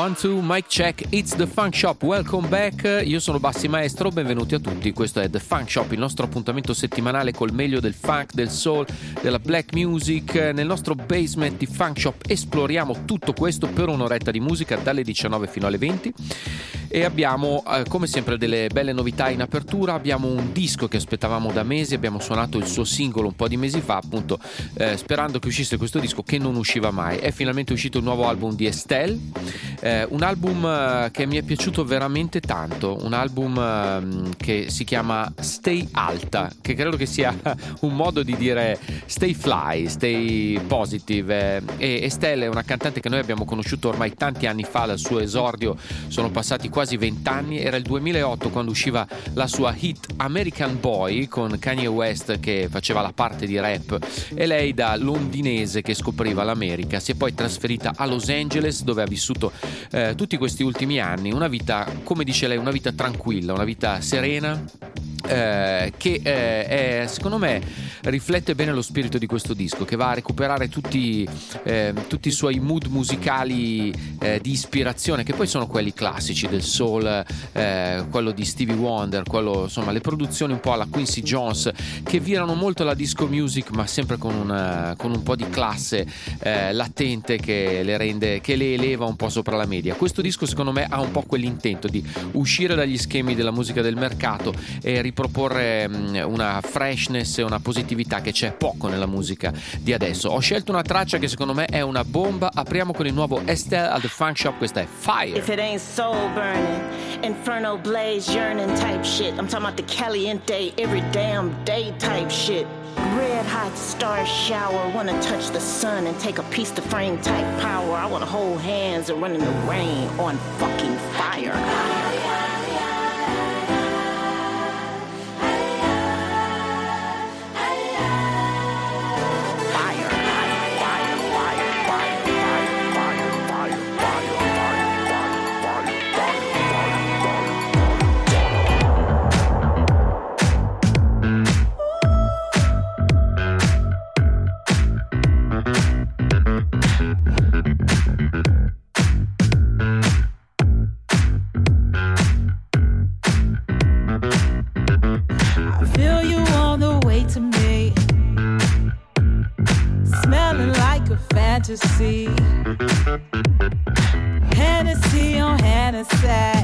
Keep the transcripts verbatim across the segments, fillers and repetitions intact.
one two, mic check, it's The Funk Shop, welcome back. Io sono Bassi Maestro, benvenuti a tutti. Questo è The Funk Shop, il nostro appuntamento settimanale col meglio del funk, del soul, della black music. Nel nostro basement di Funk Shop esploriamo tutto questo per un'oretta di musica dalle diciannove fino alle venti. E abbiamo eh, come sempre delle belle novità in apertura. Abbiamo un disco che aspettavamo da mesi, abbiamo suonato il suo singolo un po' di mesi fa, appunto eh, sperando che uscisse questo disco che non usciva mai. È finalmente uscito il nuovo album di Estelle, eh, un album eh, che mi è piaciuto veramente tanto, un album eh, che si chiama Stay Alta, che credo che sia un modo di dire stay fly, stay positive. eh, e Estelle è una cantante che noi abbiamo conosciuto ormai tanti anni fa, dal suo esordio sono passati quasi vent'anni, era il duemilaotto quando usciva la sua hit American Boy con Kanye West che faceva la parte di rap, e lei da londinese che scopriva l'America si è poi trasferita a Los Angeles, dove ha vissuto eh, tutti questi ultimi anni una vita, come dice lei, una vita tranquilla, una vita serena, eh, che eh, è, secondo me riflette bene lo spirito di questo disco, che va a recuperare tutti, eh, tutti i suoi mood musicali eh, di ispirazione, che poi sono quelli classici del soul, eh, quello di Stevie Wonder, quello, insomma, le produzioni un po' alla Quincy Jones che virano molto la disco music, ma sempre con, una, con un po' di classe eh, latente che le rende, che le eleva un po' sopra la media. Questo disco secondo me ha un po' quell'intento di uscire dagli schemi della musica del mercato e riproporre mh, una freshness e una positività che c'è poco nella musica di adesso. Ho scelto una traccia che secondo me è una bomba. Apriamo con il nuovo Estelle al The Funk Shop, questa è Fire. If it ain't soul burning, inferno blaze yearning type shit, I'm talking about the caliente every damn day type shit. Red hot star shower, wanna touch the sun and take a piece to frame type power. I wanna hold hands and run in the rain on fucking fire. Fantasy, Hennessy on Hennessy,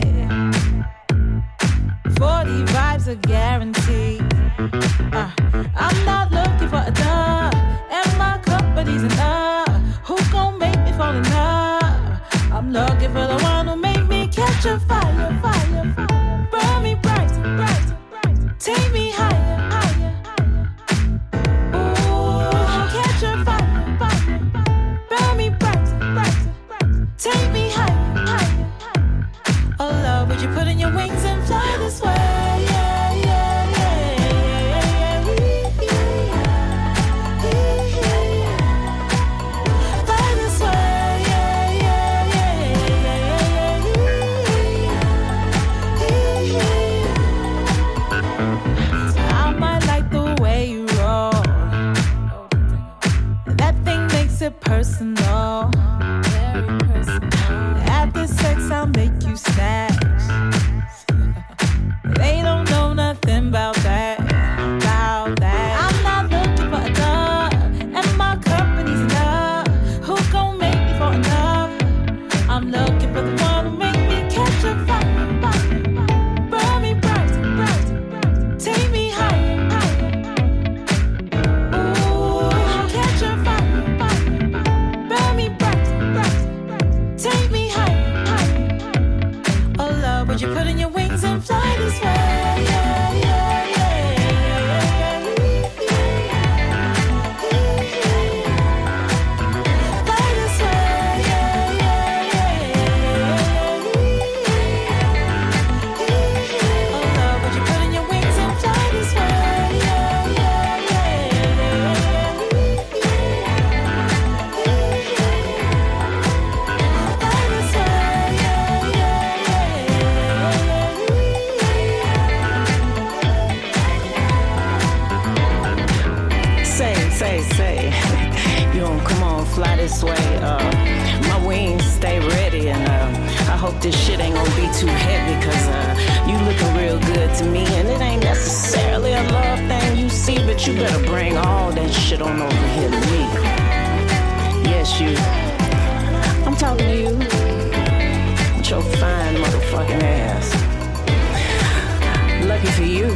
forty vibes are guaranteed. uh, I'm not looking for a dove, and my company's enough. Who gon' make me fall in love? I'm looking for the one who make me catch a fire, fire, fire. Burn me bright, bright, bright. Take me higher, higher, higher. Ooh, catch a fire. Take me higher, higher. Oh love, would you put in your wings and fly this way? Yeah, yeah. too heavy, cause uh, you looking real good to me. And it ain't necessarily a love thing you see, but you better bring all that shit on over here to me. Yes, you. I'm talking to you. With your fine motherfucking ass. Lucky for you.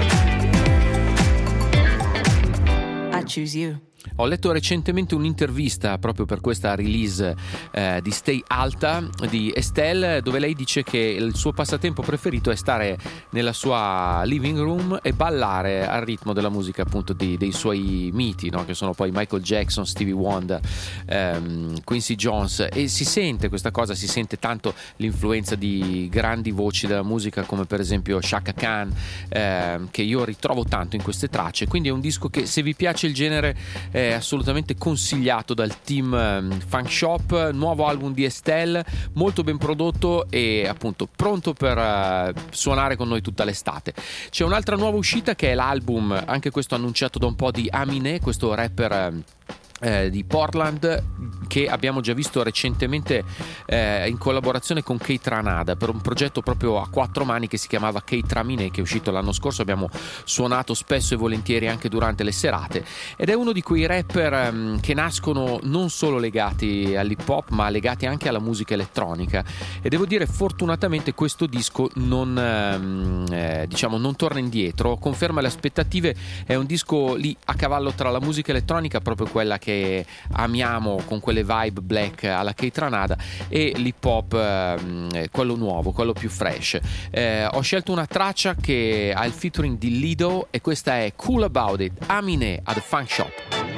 I choose you. Ho letto recentemente un'intervista proprio per questa release eh, di Stay Alta di Estelle, dove lei dice che il suo passatempo preferito è stare nella sua living room e ballare al ritmo della musica appunto di, dei suoi miti, no? Che sono poi Michael Jackson, Stevie Wonder, ehm, Quincy Jones, e si sente questa cosa, si sente tanto l'influenza di grandi voci della musica come per esempio Chaka Khan, ehm, che io ritrovo tanto in queste tracce. Quindi è un disco che, se vi piace il genere, è assolutamente consigliato dal team um, Funk Shop. Nuovo album di Estelle, molto ben prodotto e appunto pronto per uh, suonare con noi tutta l'estate. C'è un'altra nuova uscita che è l'album, anche questo annunciato da un po', di Aminé, questo rapper uh, Eh, di Portland, che abbiamo già visto recentemente eh, in collaborazione con Keith Ranada per un progetto proprio a quattro mani che si chiamava Keith Aminé, che è uscito l'anno scorso. Abbiamo suonato spesso e volentieri anche durante le serate, ed è uno di quei rapper ehm, che nascono non solo legati all'hip hop ma legati anche alla musica elettronica, e devo dire fortunatamente questo disco non ehm, eh, diciamo non torna indietro, conferma le aspettative. È un disco lì a cavallo tra la musica elettronica, proprio quella che che amiamo con quelle vibe black alla Keith Ranada, e l'hip hop eh, quello nuovo, quello più fresh. Eh, ho scelto una traccia che ha il featuring di Lido e questa è Cool About It, Aminé at the Funk Shop.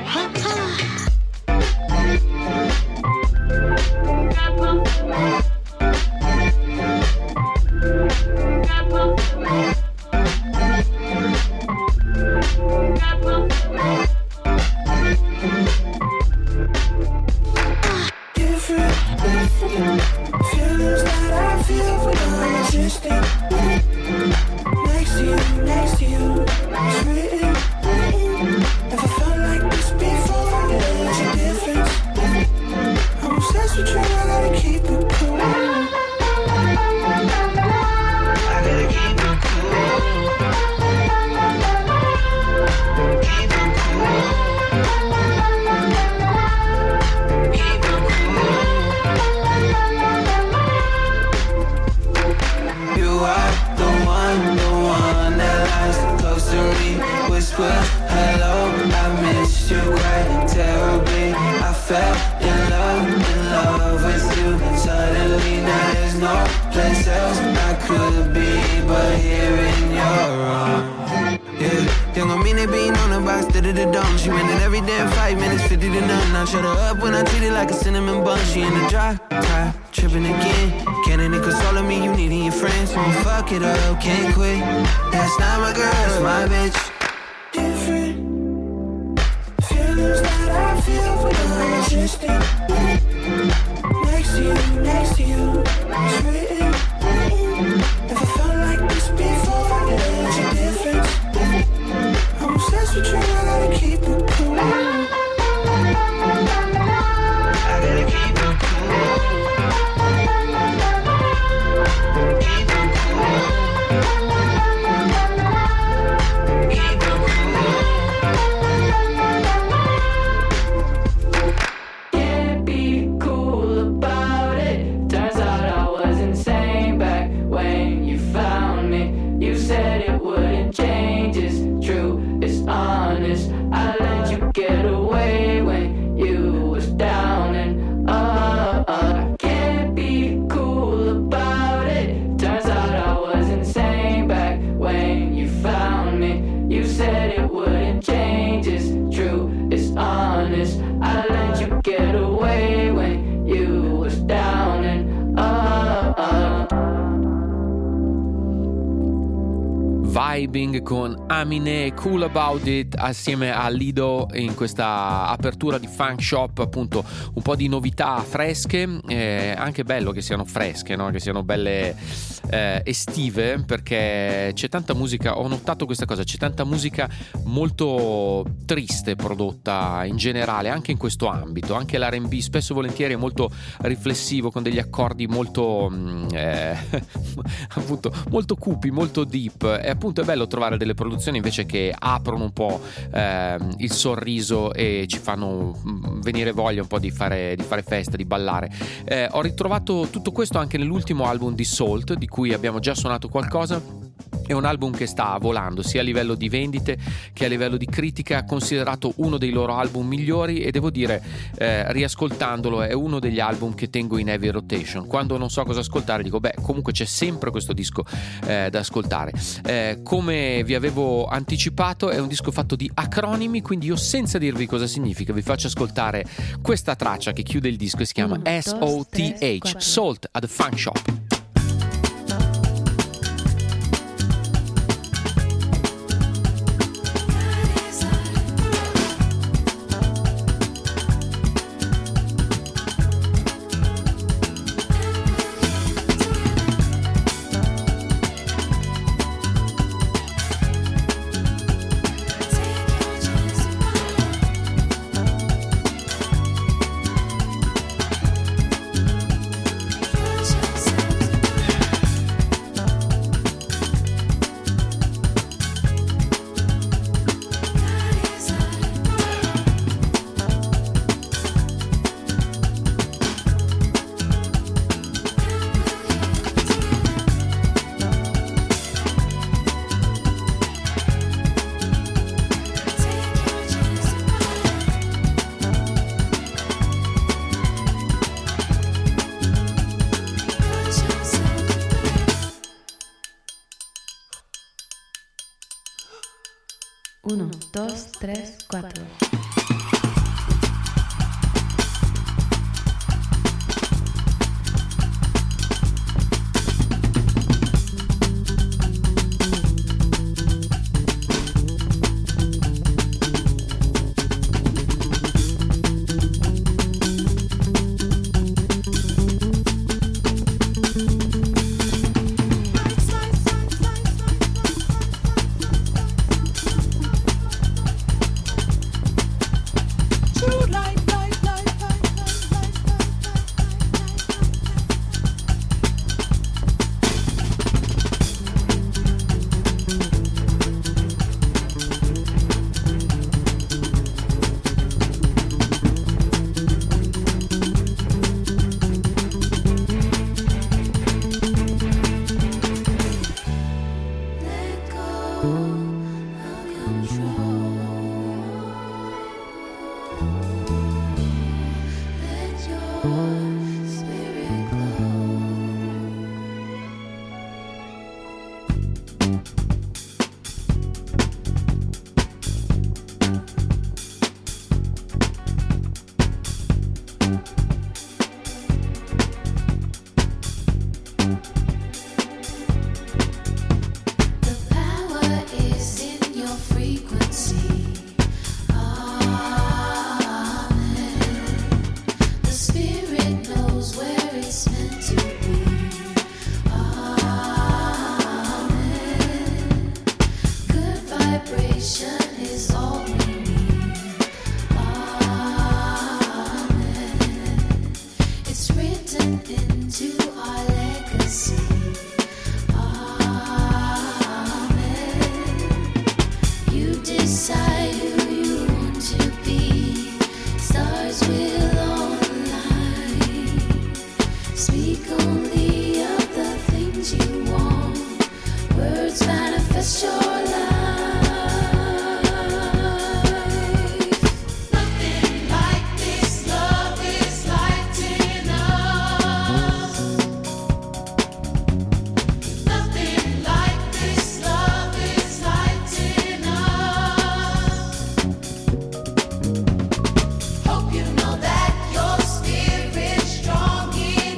Feelings that I feel when I'm existing next to you, next to you. It's written. Never felt like this before. There's a difference. I'm obsessed with you. I gotta keep it cool. I gotta keep it cool. Keep it cool. Whisper hello, I missed you quite terribly. I fell in love, in love with you. Suddenly now there's no place else I could be but here in your arms. Yeah, young on me, they being on the box, did it a dumb. She minute every damn five minutes, fifty to none. I shut her up when I treat it like a cinnamon bun. She in the dry, tie, tripping again. Can't any console of me, you needing your friends. Won't fuck it up, can't quit. That's not my girl, that's my bitch. Different feelings that I feel when I'm existing next to you, next to you. It's written. Never felt like this before. There's a difference. I'm obsessed with you. I gotta keep it cool. I gotta keep it cool. Keep it cool. vibing con Aminé, Cool About It, assieme a Lido in questa apertura di Funk Shop. Appunto un po' di novità fresche, eh, anche bello che siano fresche, no? Che siano belle eh, estive, perché c'è tanta musica, ho notato questa cosa, c'è tanta musica molto triste prodotta in generale anche in questo ambito. Anche l'R and B spesso e volentieri è molto riflessivo, con degli accordi molto eh, appunto molto cupi, molto deep, e appunto è bello trovare delle produzioni invece che aprono un po' eh, il sorriso e ci fanno venire voglia un po' di fare, di fare festa, di ballare. Eh, ho ritrovato tutto questo anche nell'ultimo album di Salt, di cui abbiamo già suonato qualcosa. È un album che sta volando sia a livello di vendite che a livello di critica, considerato uno dei loro album migliori, e devo dire, eh, riascoltandolo, è uno degli album che tengo in heavy rotation. Quando non so cosa ascoltare dico beh, comunque c'è sempre questo disco eh, da ascoltare. Eh, come vi avevo anticipato, è un disco fatto di acronimi, quindi io, senza dirvi cosa significa, vi faccio ascoltare questa traccia che chiude il disco e si chiama S O T H, Salt at the Funk Shop. Uno, dos, tres, cuatro.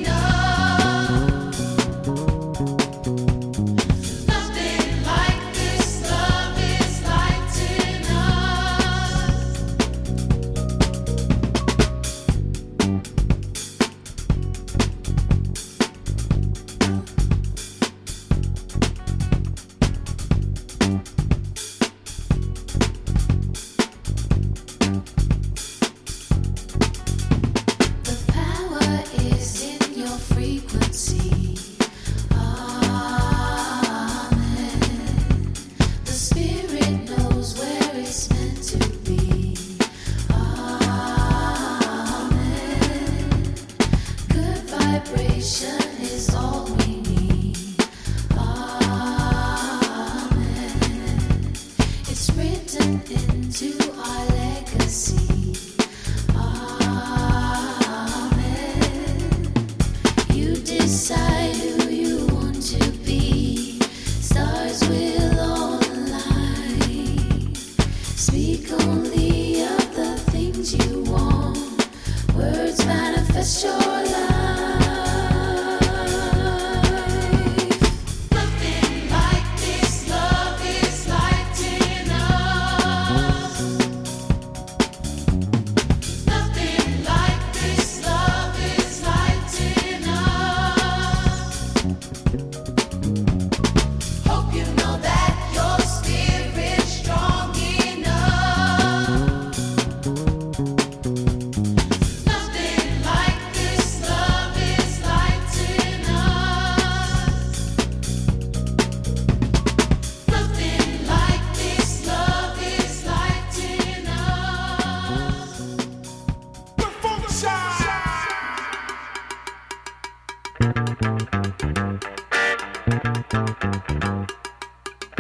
Nothing like this.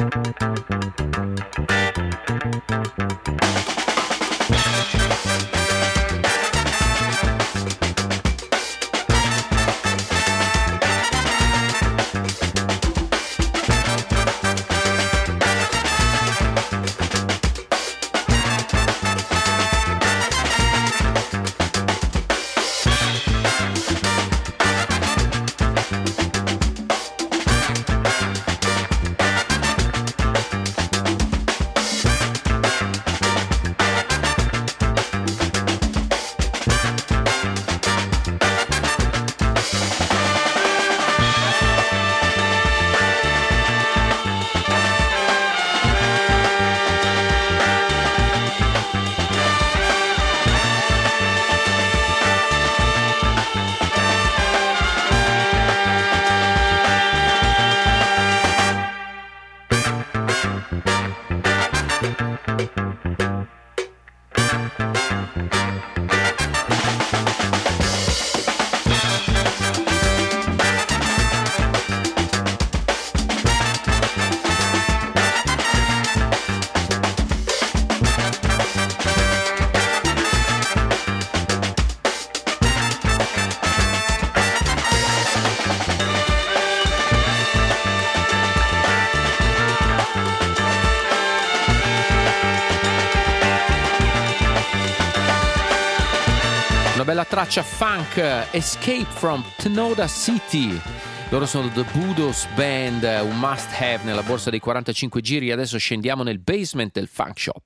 Bella traccia funk, Escape from Tnoda City. Loro sono The Budos Band, un must have nella borsa dei quarantacinque giri. Adesso scendiamo nel basement del Funk Shop.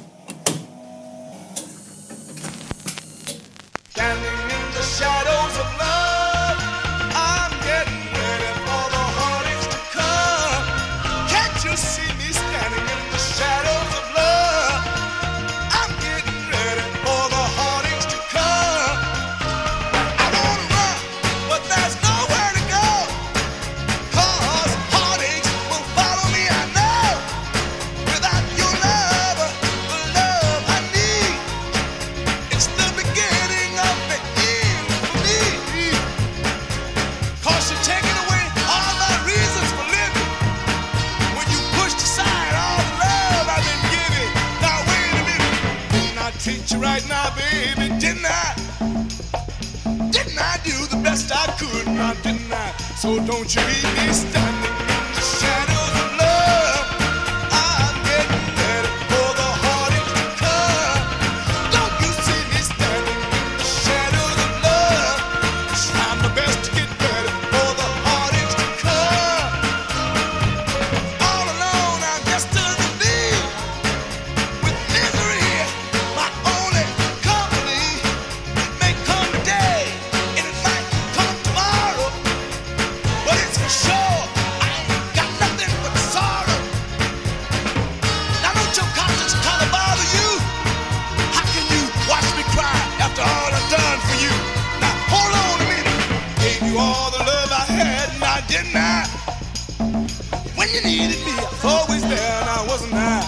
Standing in the shadows of love, I'm getting ready for the heartaches to come. Can't you see me standing in the shadows of love? I'm getting ready for the heartaches to come. I wanna run, but there's nowhere to go, 'cause heartaches will follow me, I know. Without your love, the love I need, it's the beginning of the end for me. 'Cause you're taking away all my reasons for living, when you pushed aside all the love I've been giving. Now wait a minute, didn't I treat you right now, baby? Didn't I? Didn't I do the best I could? Now didn't I? So don't you leave me standing in the shadows of love. I'm getting ready for the heartache to come. Don't you see me standing in the shadows of love? It's time the best to get ready for the heartache to come. All alone I'm just to the lead, with misery my only company. It may come today and it might come tomorrow, but it's for sure I ain't got nothing but sorrow. Now don't your conscience color bother you? How can you watch me cry after all I've done for you? Now hold on a minute. Gave you all the love I had, now didn't I? When you needed me, I was always there, now wasn't I?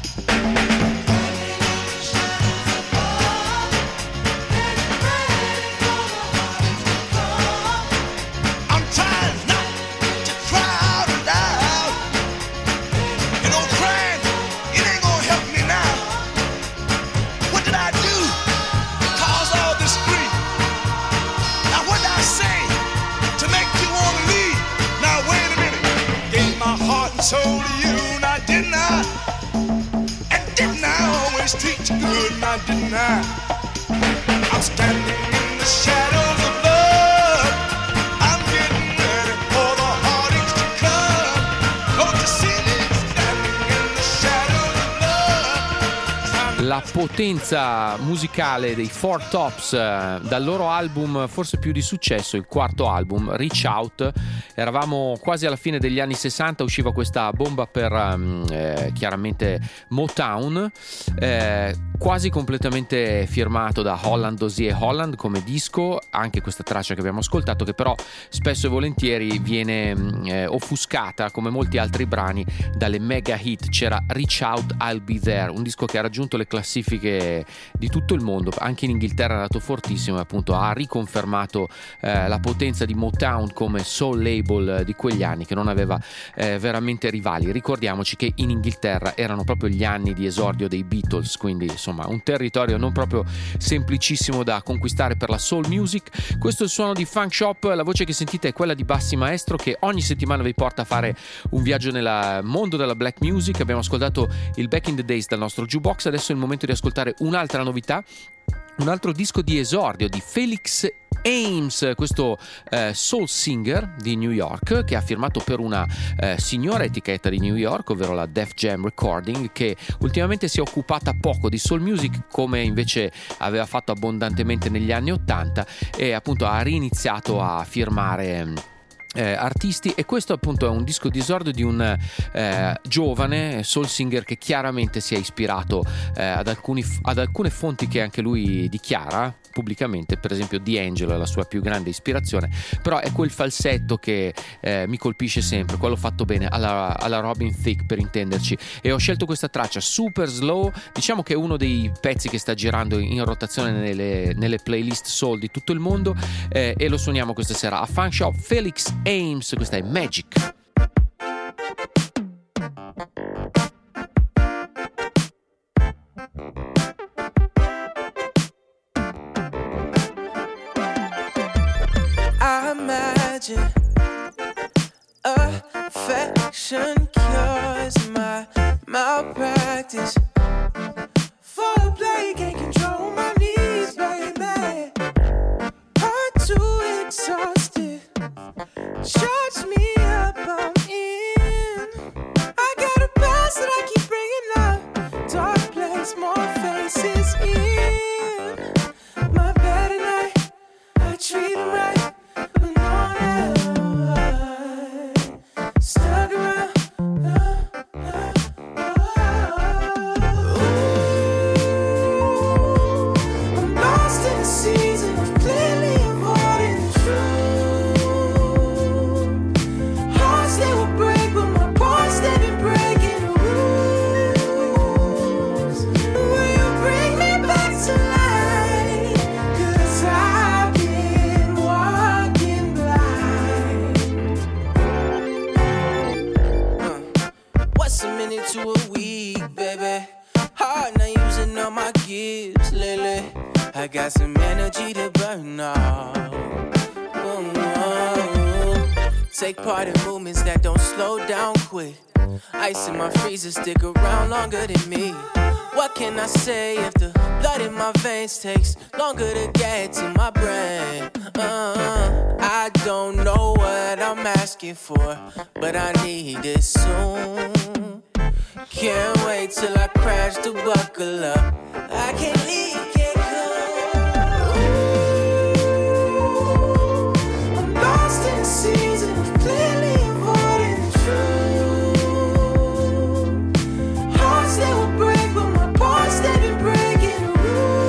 I'm trying not to cry out loud. You know, crying, it ain't gonna help me now. What did I do to cause all this grief? Now what did I say to make you wanna leave? Now wait a minute. Gave my heart and soul to you, now didn't I? And didn't I always treat you good, now didn't I? I'm standing in the shadows of love. I'm getting ready for the heartaches to come. Don't you see me standing in the shadows of love? La potenza musicale dei Four Tops, eh, dal loro album forse più di successo, il quarto album, Reach Out. Eravamo quasi alla fine degli anni sessanta, usciva questa bomba per um, eh, chiaramente Motown, eh, quasi completamente firmato da Holland, Dozier Holland come disco, anche questa traccia che abbiamo ascoltato, che però spesso e volentieri viene eh, offuscata come molti altri brani dalle mega hit. C'era Reach Out, I'll Be There, un disco che ha raggiunto le classifiche classifiche di tutto il mondo, anche in Inghilterra è andato fortissimo e appunto ha riconfermato eh, la potenza di Motown come soul label di quegli anni, che non aveva eh, veramente rivali. Ricordiamoci che in Inghilterra erano proprio gli anni di esordio dei Beatles, quindi insomma un territorio non proprio semplicissimo da conquistare per la soul music. Questo è il suono di Funk Shop, la voce che sentite è quella di Bassi Maestro, che ogni settimana vi porta a fare un viaggio nel mondo della black music. Abbiamo ascoltato il Back in the Days dal nostro jukebox, adesso è il momento di ascoltare un'altra novità, un altro disco di esordio di Felix Ames, questo eh, soul singer di New York che ha firmato per una eh, signora etichetta di New York, ovvero la Def Jam Recording, che ultimamente si è occupata poco di soul music come invece aveva fatto abbondantemente negli anni ottanta, e appunto ha riniziato a firmare Eh, artisti, e questo appunto è un disco di esordio di un eh, giovane soul singer che chiaramente si è ispirato eh, ad, alcuni, ad alcune fonti che anche lui dichiara pubblicamente, per esempio D'Angelo è la sua più grande ispirazione, però è quel falsetto che eh, mi colpisce sempre, quello fatto bene alla, alla Robin Thicke per intenderci, e ho scelto questa traccia super slow, diciamo che è uno dei pezzi che sta girando in rotazione nelle, nelle playlist soul di tutto il mondo, eh, e lo suoniamo questa sera a Funk Shop. Felix Ames, questa è Magic. I imagine affection cures my malpractice. For play can't control my needs, baby. Heart too exhausted. Charge me up, I'm in. I got a past that I keep bringing up. Dark place, more faces in. My bed at night, I treat them right. But no, no, I stuck around. Uh, uh, uh, ooh, I'm lost in a season of clearly avoiding the truth. They will break, but my parts they've been breaking the rules. Will you bring me back to life? 'Cause I've been walking blind. uh, What's a minute to a week, baby? Hard not using all my gifts lately. I got some energy to burn off. Oh, oh. Take part in movements that don't slow down quick. Ice in my freezer stick around longer than me. What can I say if the blood in my veins takes longer to get to my brain? Uh, I don't know what I'm asking for, but I need it soon. Can't wait till I crash to buckle up. I can't leave, can't go. Ooh, I'm lost in the season of clearly avoiding the truth. Hearts they will break, but my parts they've been breaking the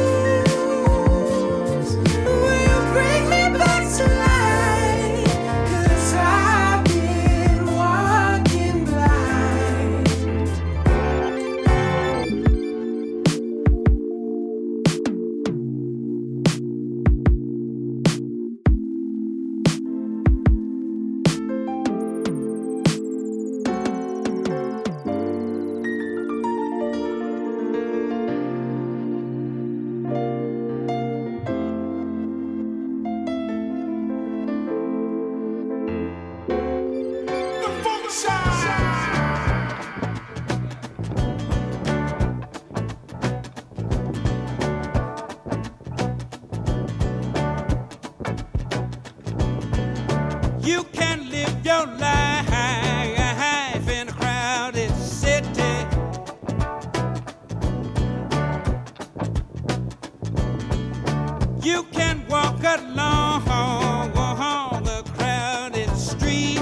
rules. Will you bring me back to life? 'Cause I've been walking blind. You can live your life in a crowded city. You can walk along the crowded street.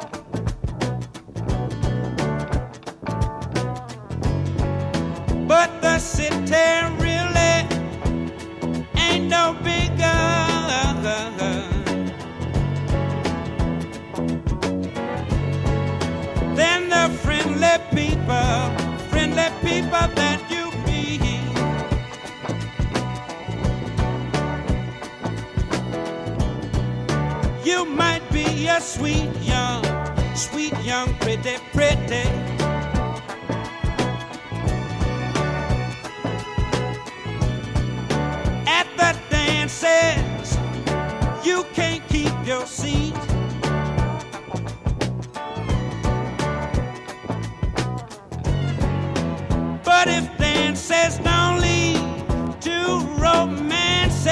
But the city really ain't no bigger than the friendly people, friendly people that you meet. a sweet young, sweet young, pretty, pretty. At the dances, you can't keep your seat. But if dances don't lead to romance,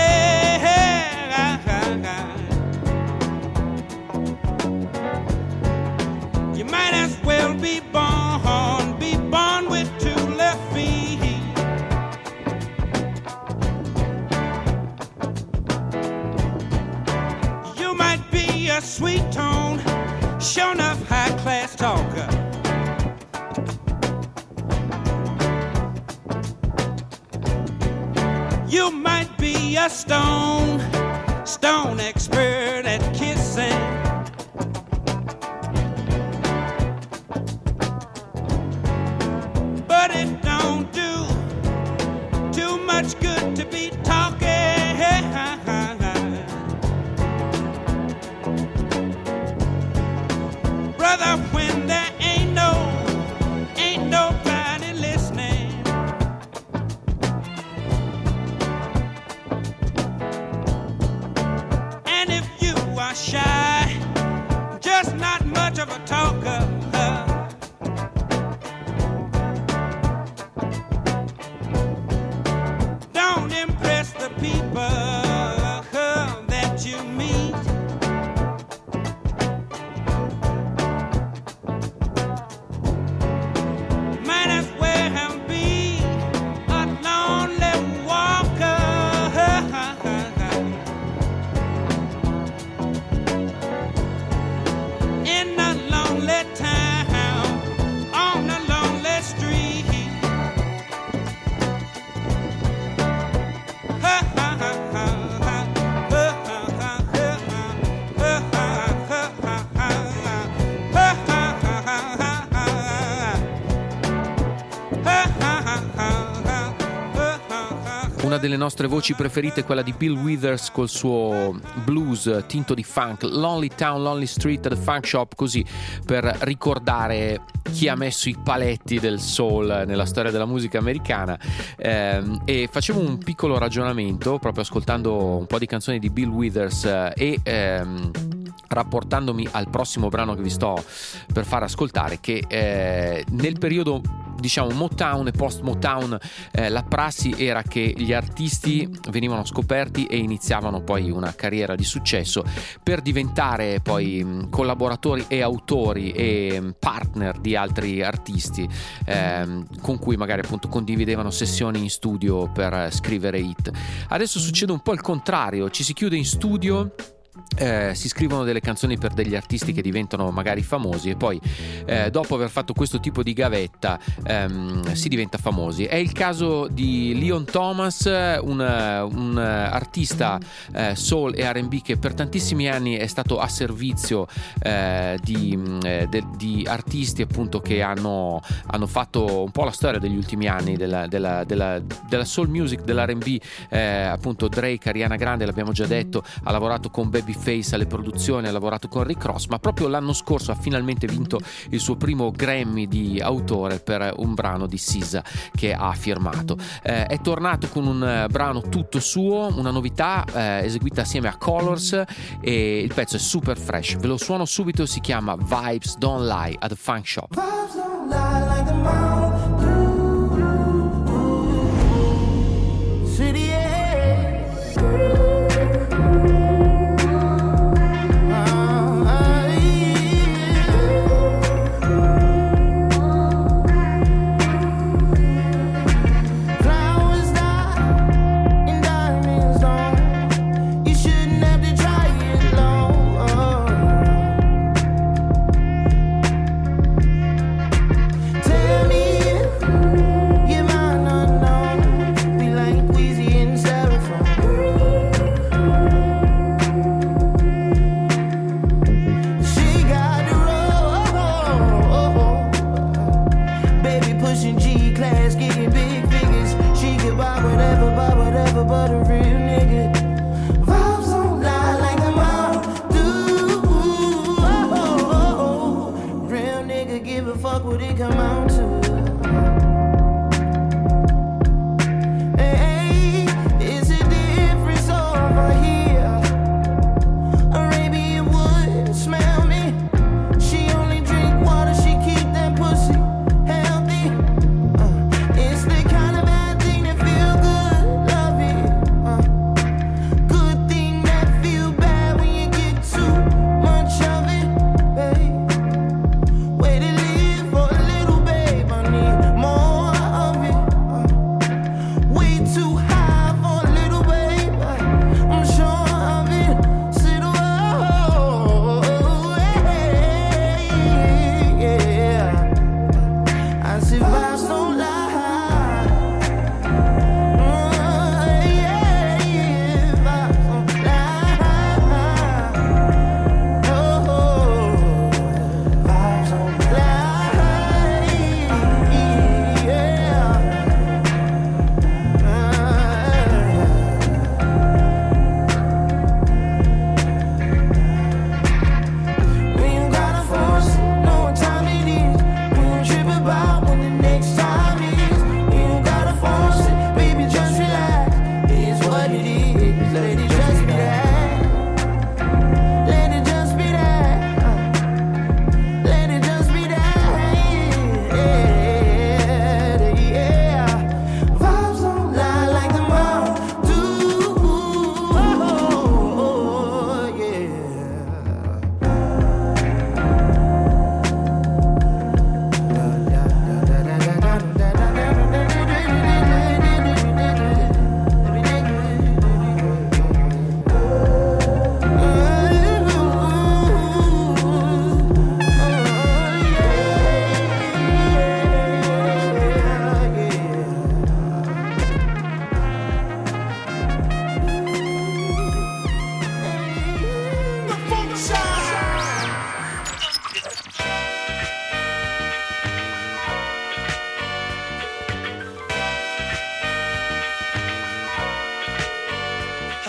you might as well be born, be born with two left feet. You might be a sweet tone, sure enough high class talker. You might be a stone, stone expert at kissing. But it don't do too much good to be talking. Brother, when there ain't no, ain't nobody listening. And if you are shy, just not much of a talker, don't impress the people that you meet. Might as well be a lonely walker in a lonely town, on a lonely street. Una delle nostre voci preferite è quella di Bill Withers col suo blues tinto di funk, Lonely Town, Lonely Street, The Funk Shop, così per ricordare chi ha messo i paletti del soul nella storia della musica americana. Eh, e facevo un piccolo ragionamento proprio ascoltando un po' di canzoni di Bill Withers eh, e ehm, rapportandomi al prossimo brano che vi sto per far ascoltare, che eh, nel periodo diciamo Motown e post Motown eh, la prassi era che gli artisti venivano scoperti e iniziavano poi una carriera di successo per diventare poi mh, collaboratori e autori e mh, partner di altri artisti ehm, con cui magari appunto condividevano sessioni in studio per scrivere hit. Adesso succede un po' il contrario, ci si chiude in studio. Eh, si scrivono delle canzoni per degli artisti che diventano magari famosi e poi eh, dopo aver fatto questo tipo di gavetta ehm, si diventa famosi. È il caso di Leon Thomas, un, un artista eh, soul e R and B che per tantissimi anni è stato a servizio eh, di, eh, de, di artisti appunto che hanno, hanno fatto un po' la storia degli ultimi anni della, della, della, della soul music, dell'R and B, eh, appunto Drake, Ariana Grande, l'abbiamo già detto, ha lavorato con Babyface alle produzioni, ha lavorato con Rick Ross, ma proprio l'anno scorso ha finalmente vinto il suo primo Grammy di autore per un brano di S Z A che ha firmato. Eh, è tornato con un brano tutto suo, una novità eh, eseguita assieme a Colors e il pezzo è super fresh, ve lo suono subito, si chiama Vibes Don't Lie at the Funk Shop. Vibes don't lie like the mountain through city air. But a real nigga, vibes don't lie like the mountain do.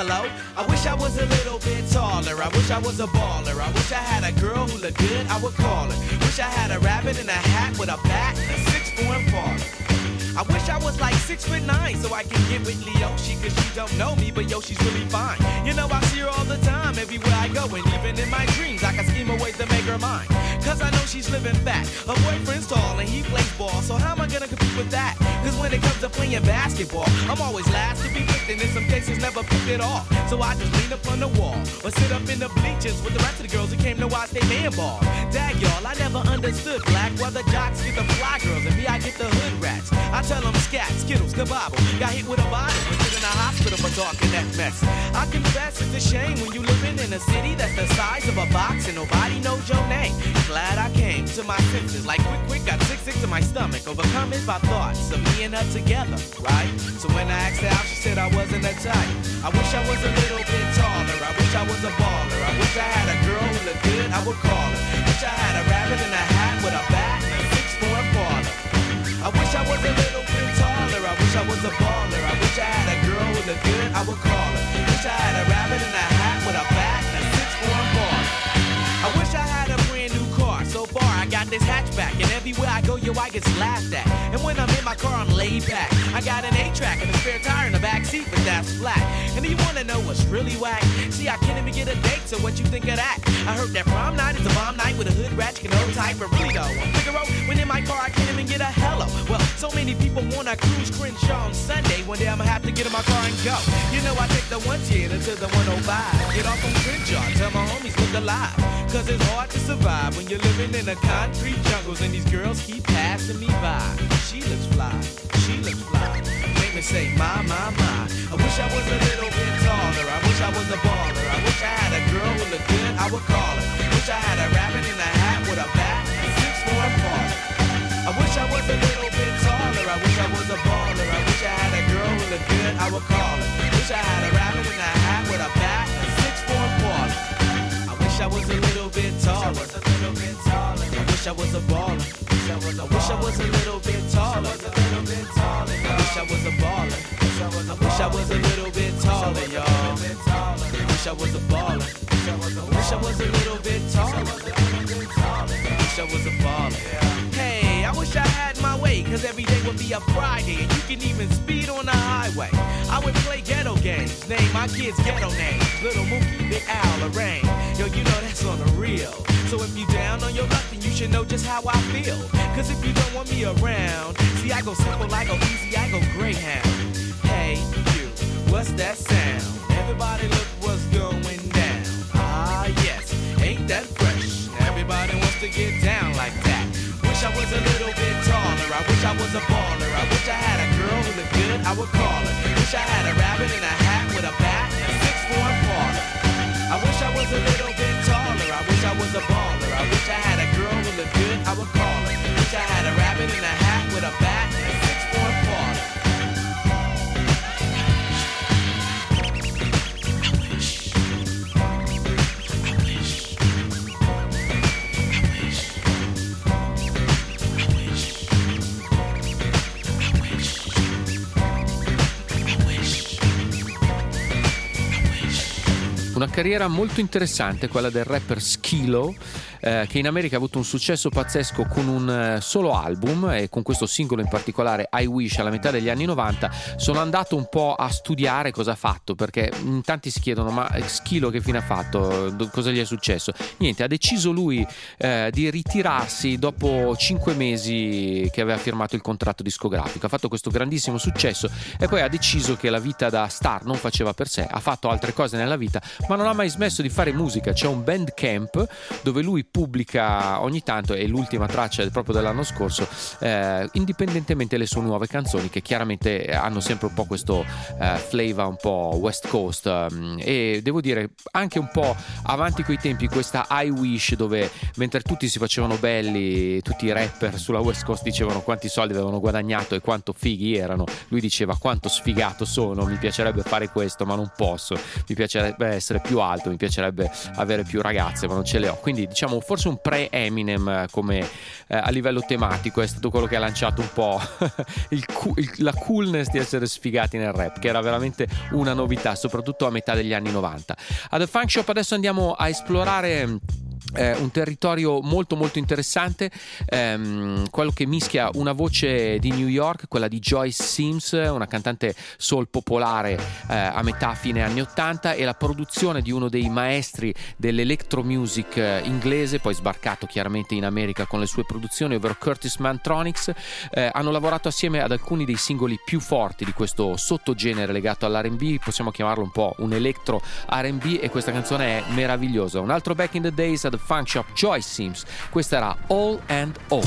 hello. I wish I was a little bit taller. I wish I was a baller. I wish I had a girl who looked good, I would call her. Wish I had a rabbit in a hat with a bat and a six-form father. I wish I was like six foot nine so I can get with Leoshi, cause she don't know me, but yo, she's really fine. You know, I see her all the time, everywhere I go, and even in my dreams, I can scheme a ways to make her mine. Cause I know she's living fat. Her boyfriend's tall and he plays ball, so how am I gonna compete with that? Cause when it comes to playing basketball, I'm always last to be picked, and in some cases never picked at all. So I just lean up on the wall, or sit up in the bleachers with the rest of the girls who came to watch they man ball. Dag y'all, I never understood black, why the jocks get the fly girls, and me I get the hood rats. I tell them scat, skittles, kabobble. Got hit with a bottle and put in a hospital for talking that mess. I confess it's a shame when you living in a city that's the size of a box and nobody knows your name. Glad I came to my senses, like quick, quick, got sick, sick to my stomach. Overcome it by thoughts of me and her together, right? So when I asked her out, she said I wasn't a type. I wish I was a little bit taller. I wish I was a baller. I wish I had a girl who looked good, I would call her. Wish I had a rabbit in a hat with a bat and a six-form baller. I wish I was a little bit taller. I wish I was a baller. I wish I had a girl who looked good, I would call her. Wish I had a rabbit in a hat with a bat and a six-form baller. I wish I had a brand new car. So far I got this hatchback, and everywhere I go, yo, I get laughed at. And when I'm in my car, I'm laid back. I got an eight-track and a spare tire in the back seat, but that's flat. And do you wanna know what's really whack? See, I can't even get a date, so what you think of that? I heard that prom night is a bomb night with a hood rat, you can hold tight, but really though, I'm Figaro. When in my car, I can't even get a hello. Well, so many people wanna cruise Crenshaw on Sunday. One day I'ma have to get in my car and go. You know, I take the one ten to the one oh five. Get off on Crenshaw, tell my homies look alive. Cause it's hard to survive when you're living in the concrete jungles and these girls keep passing me by. She looks fly, she looks fly. Make me say, my, my, my. I wish I was a little bit taller. I wish I was a baller. I wish I had a girl who looked good, I would call her. Wish I had a rabbit in a hat with a bat and six-form baller. I wish I was a little bit taller. I wish I was a baller. I wish I had a girl who looked good, I would call her. Wish I had a rabbit in a hat with a bat and six-form baller. I wish I was a little bit taller. I wish I was a baller. I wish I was a little bit taller. I wish I was a baller. I wish I was a little bit taller, y'all. I wish I was a baller. I wish I was a little bit taller. I wish I was a baller. Hey, I wish I had my way, cause every day would be a Friday, and you can even speed on the highway. I would play ghetto games, name my kids ghetto names. Little Mookie, Big Al, Lorraine. Yo, you know that's on the real. So if you down on your luck, then you should know just how I feel. Cause if you don't want me around, see I go simple, I go easy, I go Greyhound. Hey, you, what's that sound? Everybody look what's going down. Ah, yes, ain't that fresh? Everybody wants to get down like that. Wish I was a little bit taller. I wish I was a baller. I wish I had a girl who looked good, I would call her. Wish I had a rabbit in a hat with a bat and a six-form baller. I wish I was a little bit taller. I wish I was a baller. I wish I had a girl who looked good, I would call her. Wish I had a rabbit in a hat with a bat and a six-form baller. Una carriera molto interessante quella del rapper Skee-Lo, eh, che in America ha avuto un successo pazzesco con un uh, solo album, e con questo singolo in particolare, I Wish, alla metà degli anni novanta. Sono andato un po' a studiare cosa ha fatto, perché in tanti si chiedono: ma Skee-Lo che fine ha fatto? Cosa gli è successo? Niente, ha deciso lui eh, di ritirarsi dopo cinque mesi che aveva firmato il contratto discografico. Ha fatto questo grandissimo successo e poi ha deciso che la vita da star non faceva per sé, ha fatto altre cose nella vita, ma non ha mai smesso di fare musica. C'è un Bandcamp dove lui pubblica ogni tanto, e l'ultima traccia è proprio dell'anno scorso, eh, indipendentemente le sue nuove canzoni, che chiaramente hanno sempre un po' questo eh, flavor un po' West Coast, um, e devo dire anche un po' avanti coi tempi. Questa I Wish, dove mentre tutti si facevano belli, tutti i rapper sulla West Coast dicevano quanti soldi avevano guadagnato e quanto fighi erano, lui diceva quanto sfigato sono, mi piacerebbe fare questo ma non posso, mi piacerebbe essere più alto, mi piacerebbe avere più ragazze ma non ce le ho. Quindi diciamo diciamo forse un pre-Eminem come eh, a livello tematico, è stato quello che ha lanciato un po' il, il, la coolness di essere sfigati nel rap, che era veramente una novità soprattutto a metà degli anni novanta. A The Funk Shop adesso andiamo a esplorare Eh, un territorio molto molto interessante, ehm, quello che mischia una voce di New York, quella di Joyce Sims, una cantante soul popolare eh, a metà fine anni ottanta, e la produzione di uno dei maestri dell'electro music eh, inglese, poi sbarcato chiaramente in America con le sue produzioni, ovvero Curtis Mantronix. Eh, hanno lavorato assieme ad alcuni dei singoli più forti di questo sottogenere legato all'R and B, possiamo chiamarlo un po' un electro R and B, e questa canzone è meravigliosa. Un altro Back in the Days a The Funk Shop, Joyce Sims, questa era All and All.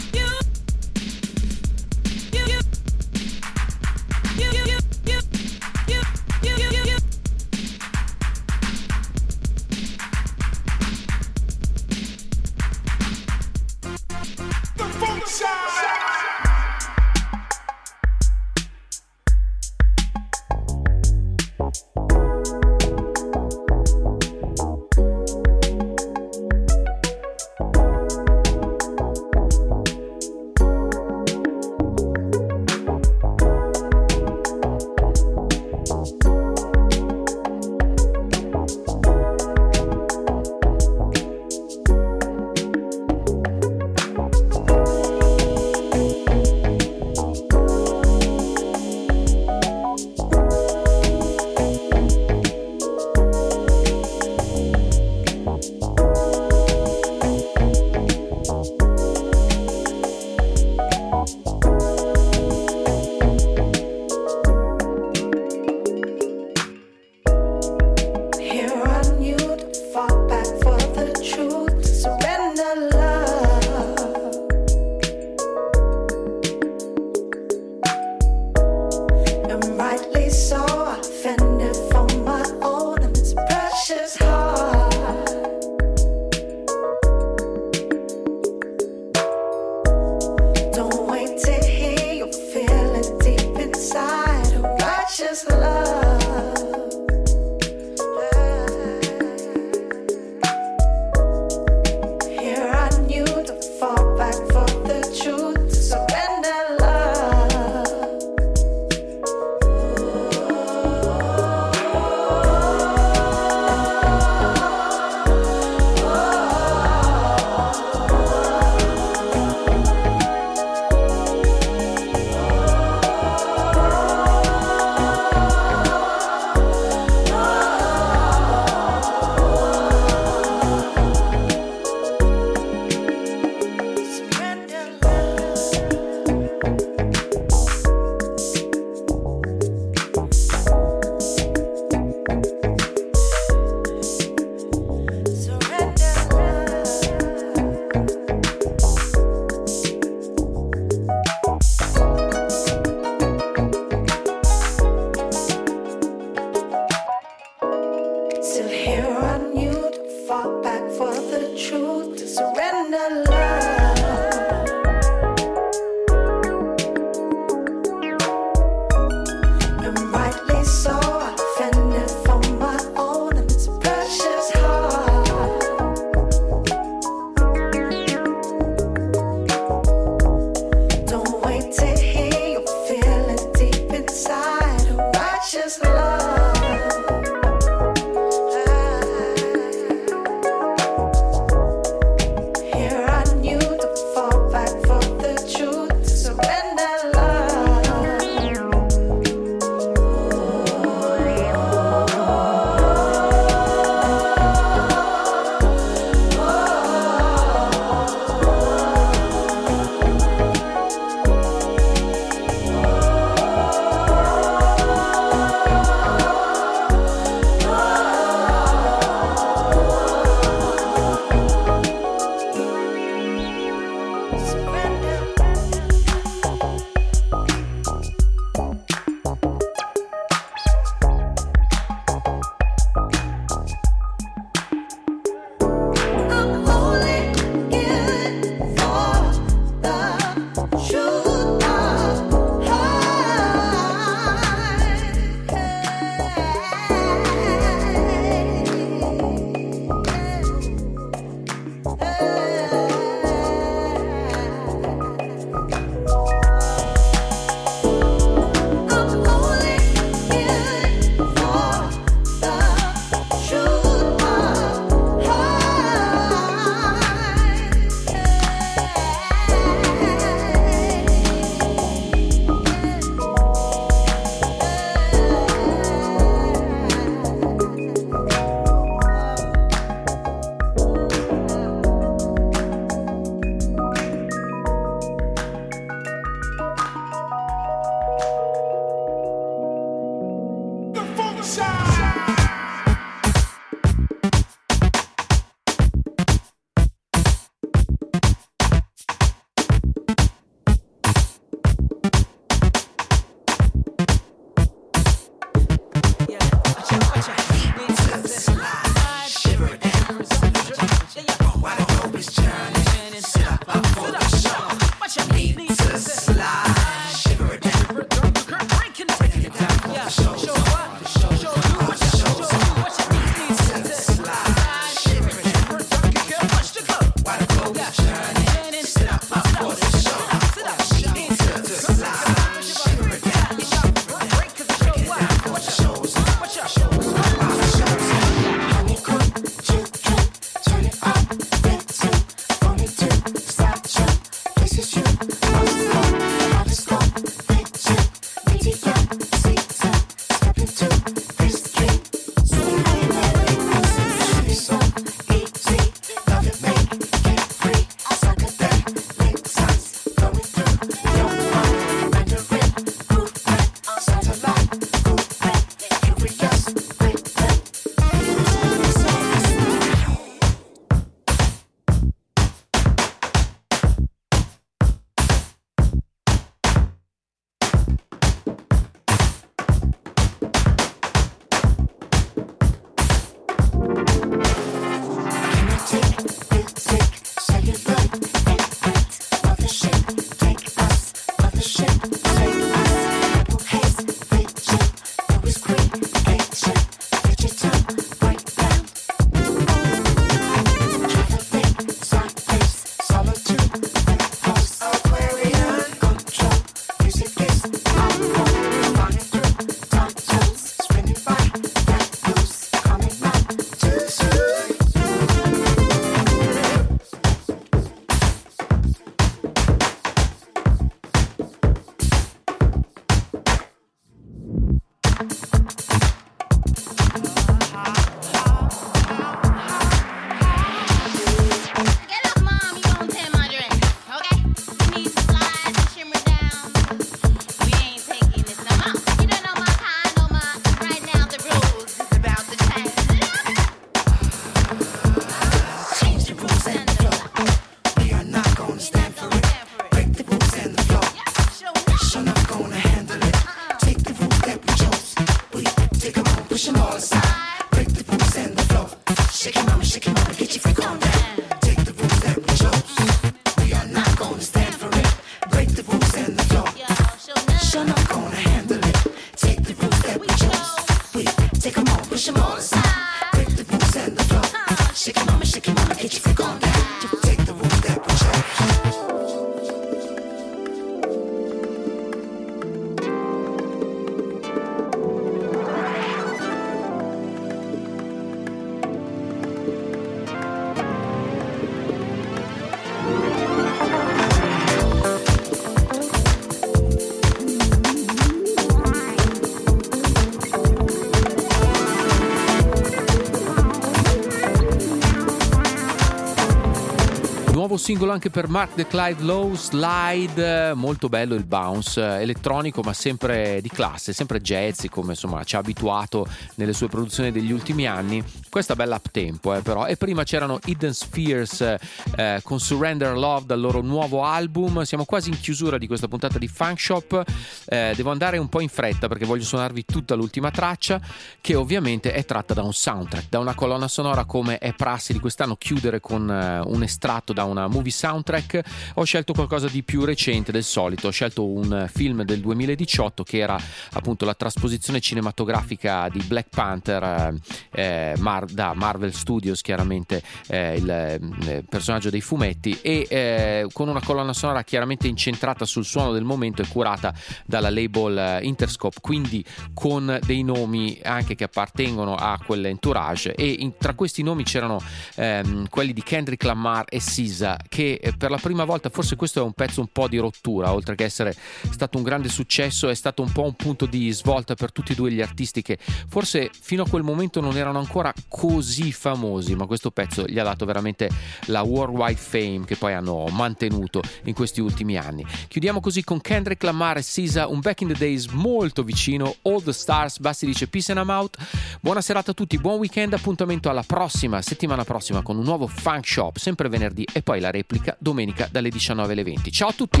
Singolo anche per Mark the Clyde Low, Slide, molto bello il bounce, elettronico ma sempre di classe, sempre jazzy come insomma ci ha abituato nelle sue produzioni degli ultimi anni. Questa bella uptempo eh, però. E prima c'erano Hidden Spheres eh, con Surrender Love dal loro nuovo album. Siamo quasi in chiusura di questa puntata di Funk Shop, eh, devo andare un po' in fretta perché voglio suonarvi tutta l'ultima traccia, che ovviamente è tratta da un soundtrack, da una colonna sonora, come è prassi di quest'anno chiudere con eh, un estratto da una movie soundtrack. Ho scelto qualcosa di più recente del solito, ho scelto un film del duemiladiciotto che era appunto la trasposizione cinematografica di Black Panther eh, Mar- da Marvel Studios, chiaramente eh, il eh, personaggio dei fumetti, e eh, con una colonna sonora chiaramente incentrata sul suono del momento e curata dalla label eh, Interscope, quindi con dei nomi anche che appartengono a quell'entourage, e in, tra questi nomi c'erano ehm, quelli di Kendrick Lamar e S Z A, che per la prima volta, forse questo è un pezzo un po' di rottura, oltre che essere stato un grande successo, è stato un po' un punto di svolta per tutti e due gli artisti che forse fino a quel momento non erano ancora così famosi, ma questo pezzo gli ha dato veramente la worldwide fame che poi hanno mantenuto in questi ultimi anni. Chiudiamo così con Kendrick Lamar e S Z A, un Back in the Days molto vicino, All the Stars. Basti dice peace and I'm out. Buona serata a tutti, buon weekend, appuntamento alla prossima settimana prossima con un nuovo Funk Shop, sempre venerdì, e poi la replica domenica dalle diciannove alle venti. Ciao a tutti!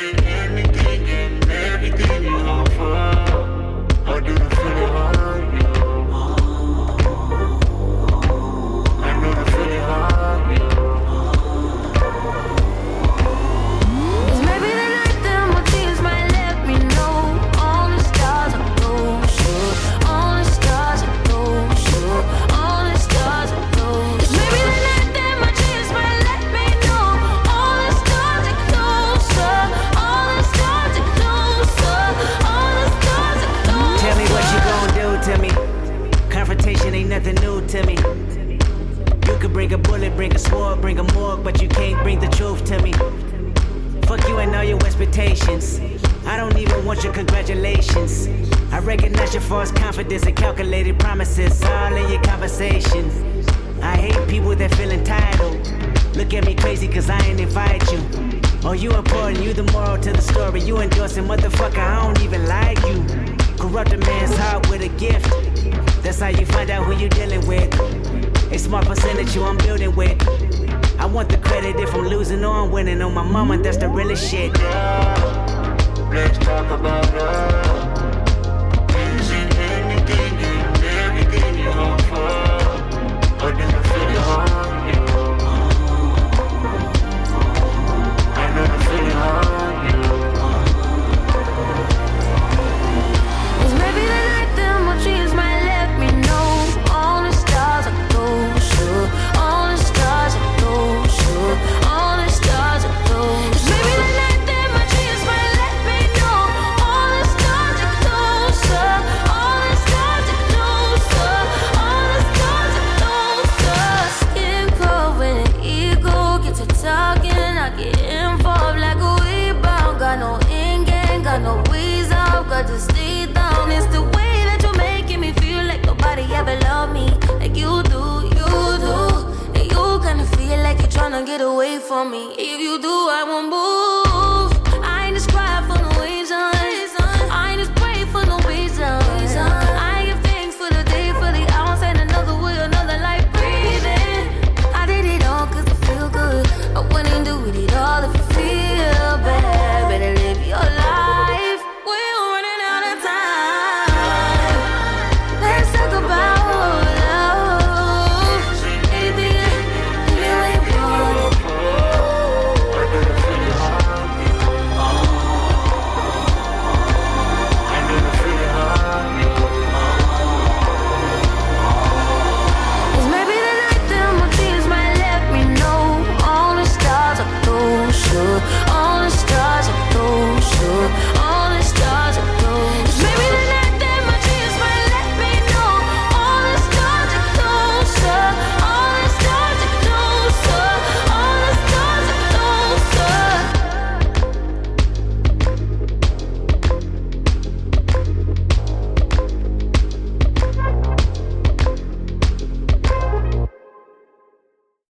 Or do you feel it hard? bullet, bring a sword, bring a morgue, but you can't bring the truth to me. Fuck you and all your expectations. I don't even want your congratulations. I recognize your false confidence and calculated promises all in your conversation. I hate people that feel entitled. Look at me crazy cause I ain't invite you. Oh, you important, you the moral to the story. You endorsing, motherfucker, I don't even like you. Corrupt a man's heart with a gift. That's how you find out who you dealing with. A smart percentage you I'm building with. I want the credit if I'm losing or I'm winning. On my mama, that's the realest shit. Let's talk about love. Easy, anything and everything you offer. But do you feel it on you? I know the feeling on you. It's maybe the night that my dreams might let me know. All the stars are closer. All the stars are closer. All the stars are closer. It's maybe the night that my dreams might let me know. All the stars are closer. All the stars are closer. All the stars are closer. Skin cold when the ego gets to talking. I get involved like a rebound. Got no in game, got no ways out. Got to stay down. It's the way that you're making me feel like nobody ever loved me like you do, you do. And you kinda feel like you're tryna get away from me. If you do, I won't move.